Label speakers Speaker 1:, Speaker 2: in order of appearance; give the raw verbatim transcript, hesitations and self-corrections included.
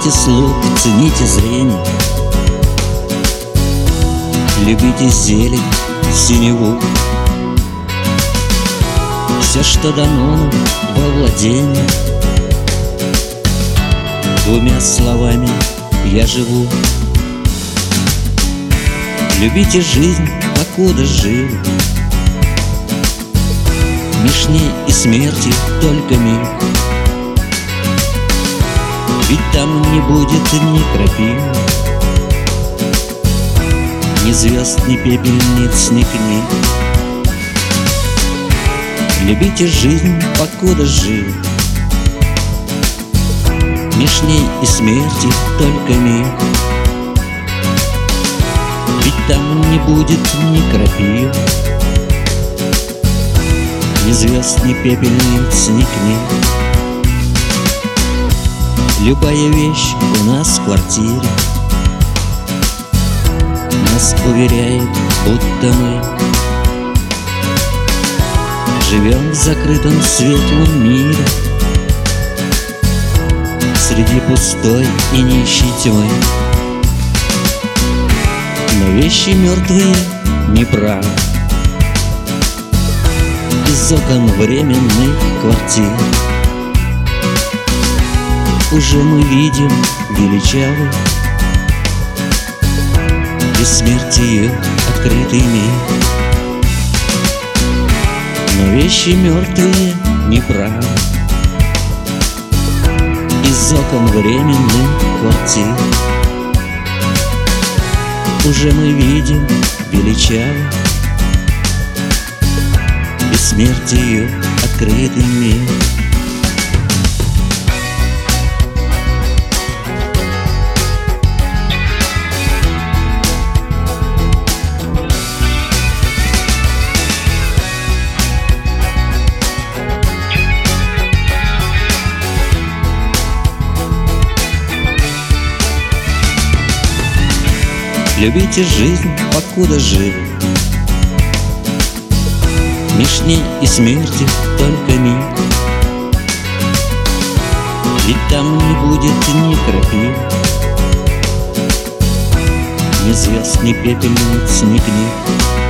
Speaker 1: Цените слух, цените зрение, любите зелень, синеву. Все, что дано нам во владение, двумя словами я живу. Любите жизнь, покуда живы, меж ней и смерти только миг. Ведь там не будет ни крапивы, ни звезд, ни пепельниц, ни книг. Любите жизнь, покуда живы, меж ней и смерти только миг. Ведь там не будет ни крапивы, ни звезд, ни пепельниц, ни книг. Любая вещь у нас в квартире нас уверяет, будто мы живем в закрытом светлом мире среди пустой и нищей тьмы. Но вещи мертвые неправы, из окон временных квартир уже мы видим величавый бессмертию открытый мир. Но вещи мертвые неправы, из окон временных квартир уже мы видим величавый бессмертию открытый мир. Любите жизнь, покуда живы, меж ней и смерти только миг. Ведь там не будет ни крапивы, ни звезд, ни пепельниц, ни книг.